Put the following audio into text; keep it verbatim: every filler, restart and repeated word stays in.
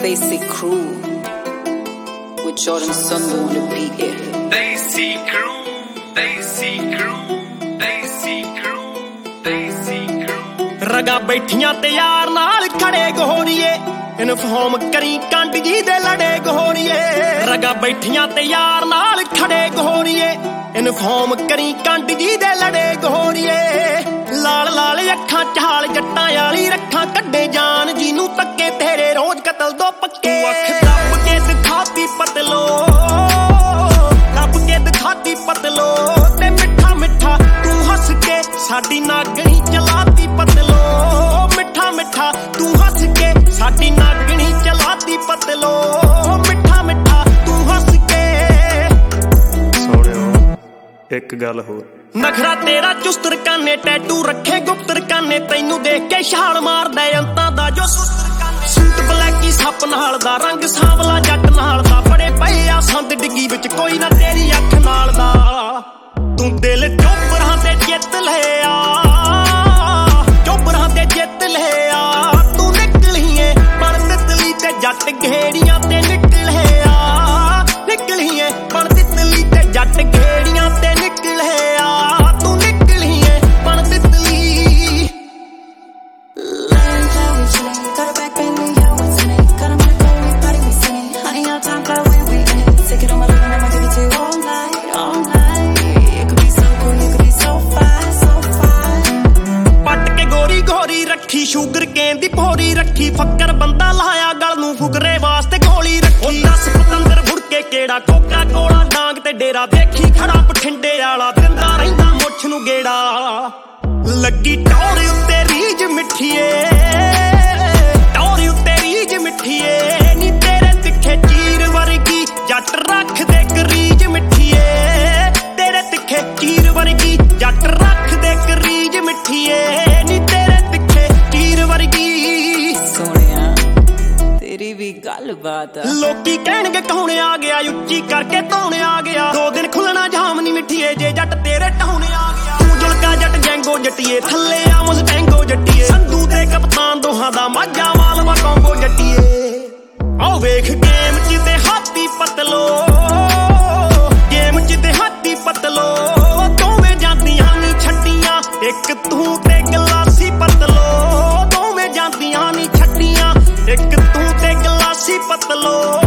Desi Crew with Jordan Sunday on the beat. Yeah. Desi Crew, Desi Crew, Desi Crew, Desi Crew. ਰਗਾ ਬੈਠੀਆਂ ਤੇ ਯਾਰ ਨਾਲ ਖੜੇ ਗੋਰੀਏ ਇਨਫਾਰਮ ਕਰੀ ਕੰਡ ਜੀ ਦੇ ਲੜੇ ਗੋਰੀਏ ਰਗਾ ਬੈਠੀਆਂ ਤੇ ਯਾਰ ਨਾਲ ਖੜੇ ਗੋਰੀਏ ਇਨਫਾਰਮ ਕਰੀ ਕੰਡ ਜੀ ਦੇ ਲੜੇ ਗੋਰੀਏ ਲਾਲ ਲਾਲ ਅੱਖਾਂ ਚਾਲ ਜੱਟਾਂ ਵਾਲੀ ਰੱਖਾਂ ਕੱਢੇ ਜਾਨ ਜੀ ਨੂੰ ਤੱਕੇ ਤੇਰੇ ਰੋਜ਼ ਕਤਲ ਦੋ ਪੱਕੇ ਅੱਖ ਦੱਬ ਕੇ ਦਿਖਾਤੀ ਪਤਲੋ ਲੱਭ ਕੇ ਦਿਖਾਤੀ ਪਤਲੋ ਤੇ ਮਿੱਠਾ ਮਿੱਠਾ ਤੂੰ ਹੱਸ ਕੇ ਸਾਡੀ ਨਾਗਣੀ ਚਲਾਤੀ ਪਤਲੋ ਮਿੱਠਾ ਮਿੱਠਾ ਤੂੰ ਹੱਸ ਕੇ ਸਾਡੀ ਨਾਗਣੀ ਚਲਾਤੀ ਪਤਲੋ ਮਿੱਠਾ ਮਿੱਠਾ ਤੂੰ ਹੱਸ ਕੇ ਸੋਹਣਿਓ ਇੱਕ ਗੱਲ ਹੋਰ ਨਖਰਾ ਤੇਰਾ ਚੁਸਤਰ ਕਾਨੇ ਟੈਟੂ ਰੱਖੇ ਗੁਪਤਰ ਕਾਨੇ ਤੈਨੂੰ ਦੇਖ ਕੇ ਛਾਲ ਮਾਰਦਾ ਅੰਤਾਂ ਦਾ ਜੋ ਸੁਸਤਰ ਕਾਨੇ ਸੂਟ ਬਲੈਕੀ ਸੱਪ ਨਾਲ ਦਾ ਰੰਗ ਸਾਂਵਲਾ ਜੱਟ ਨਾਲ ਦਾ ਬੜੇ ਪਏ ਆ ਸੰਦ ਡਿੱਗੀ ਵਿੱਚ ਕੋਈ ਨਾ ਤੇਰੀ ਅੱਖ ਨਾਲ ਦਾ ਤੂੰ ਦਿਲ ਚੋਪਰਾਂ ਤੇ ਜਿੱਤ ਲਿਆ ਚੋਪਰਾਂ ਤੇ ਜਿੱਤ ਲਿਆ ਤੂੰ ਨਿਕਲੀਏ ਬਣ ਤਿਤਲੀ ਤੇ ਜੱਟ ਘੇੜੀਆਂ ਤੇ ਨਿਕਲਿਆ ਨਿਕਲੀਏ ਬਣ ਤਿਤਲੀ ਤੇ ਜੱਟ ਘੇੜੀਆਂ ਤੇ ਨਿਕਲਿਆ ਤੂੰ ਨਿਕਲੀਏ ਬਣ ਤਿਤਲੀ ਰੱਖੀ ਸ਼ੂਗਰ ਕੇਨ ਦੀ ਭੋਰੀ ਰੱਖੀ ਫੱਕਰ ਬੰਦਾ ਲਾਇਆ ਗਲ ਨੂੰ ਫੁਗਰੇ ਵਾਸਤੇ ਗੋਲੀ ਰੱਖੀ ਉਹ ਦਸ ਪਤੰਦਰ ਫੁੜਕੇ ਕਿਹੜਾ ਕੋਕਾ ਕੋਲਾ ਡਾਂਗ ਤੇ ਡੇਰਾ ਦੇਖੀ ਖੜਾ ਬਠਿੰਡੇ ਵਾਲਾ ਦਿੰਦਾ ਰਹਿੰਦਾ ਮੁੱਛ ਨੂੰ ਗੇੜਾ ਲੱਗੀ ਟੌਰ ਉੱਤੇ ਰੀਝ ਮਿੱਠੀਏ ਟੌਰ ਉੱਤੇ ਰੀਝ ਮਿੱਠੀਏ ਨੀ ਤੇਰੇ ਤਿੱਖੇ ਚੀਰ ਵਰਗੀ ਜੱਟ ਰੱਖਦੇ ਕਰੀਜ ਮਿੱਠੀਏ ਤੇਰੇ ਤਿੱਖੇ ਚੀਰ ਵਰਗੀ ਜੱਟ ਰੱਖਦੇ ਕਰੀਜ ਮਿੱਠੀਏ ਨੀ ਗੱਲਬਾਤ ਲੋਕੀ ਕਹਿਣਗੇ ਕੌਣ ਆ ਗਿਆ ਉੱਚੀ ਕਰਕੇ ਧੌਣ ਆ ਗਿਆ ਦੋ ਦਿਨ ਖੁੱਲਣਾ ਜਾਮ ਨਹੀਂ ਮਿੱਠੀਏ ਜੇ ਜੱਟ ਤੇਰੇ ਟਾਉਣ ਆ ਗਿਆ ਤੂੰ ਜੁਲਕਾ ਜੱਟ ਜੈਂਗੋ ਜੱਟੀਏ ਥੱਲੇ ਆ ਮੁਸਟੈਂਗੋ ਜੱਟੀਏ ਸੰਧੂ ਤੇ ਕਪਤਾਨ ਦੋਹਾਂ ਦਾ ਮਾਝਾ ਮਾਲਵਾ ਕੰਗੋ ਜੱਟੀਏ ਆਓ ਵੇਖ ਗੇਮ ਚ ਤੇ ਹਾਥੀ ਪਤਲੋ ਗੇਮ ਚ ਤੇ ਹਾਥੀ ਪਤਲੋ ਦੋਵੇਂ ਜਾਂਦੀਆਂ ਨਹੀਂ ਛੱਡੀਆਂ ਇੱਕ ਤੂੰ ਤੇ ਗਲਾਸੀ ਪਤਲੋ ਦੋਵੇਂ ਜਾਂਦੀਆਂ ਨਹੀਂ ਛੱਡੀਆਂ ਇੱਕ ਤੂੰ ਤੇ ਗਲਾਸੀ ਪਤਲੋ